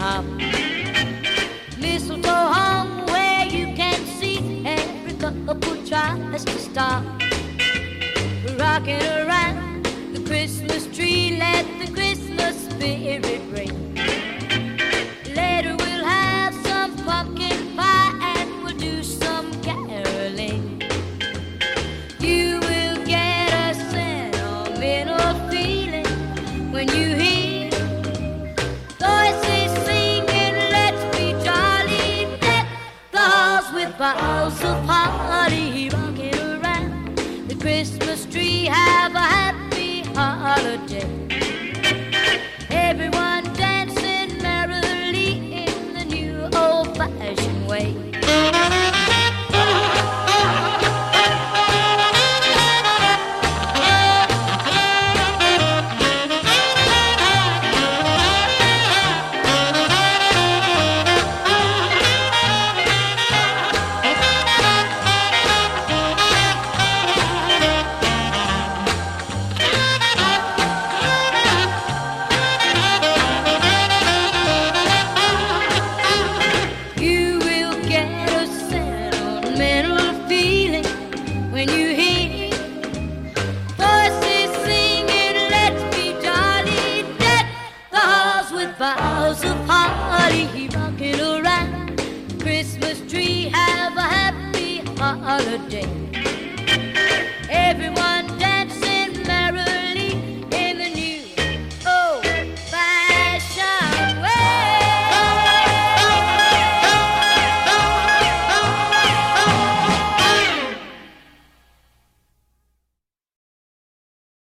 top. Mistletoe hung where you can see every couple tries to stop. Rocking around the Christmas tree, let the Christmas spirit ring. Later we'll have some pumpkin pie and we'll do some caroling. You will get a sentimental feeling when you hear voices singing, let's be jolly, deck the halls with boughs of holly. Rocking around the Christmas tree, have a happy holiday. Everyone dancing merrily in the new old-fashioned way. You will get a sentimental feeling when you hear voices singing, let's be jolly, deck the halls with boughs of holly. Rocking around the Christmas tree, have a happy holiday.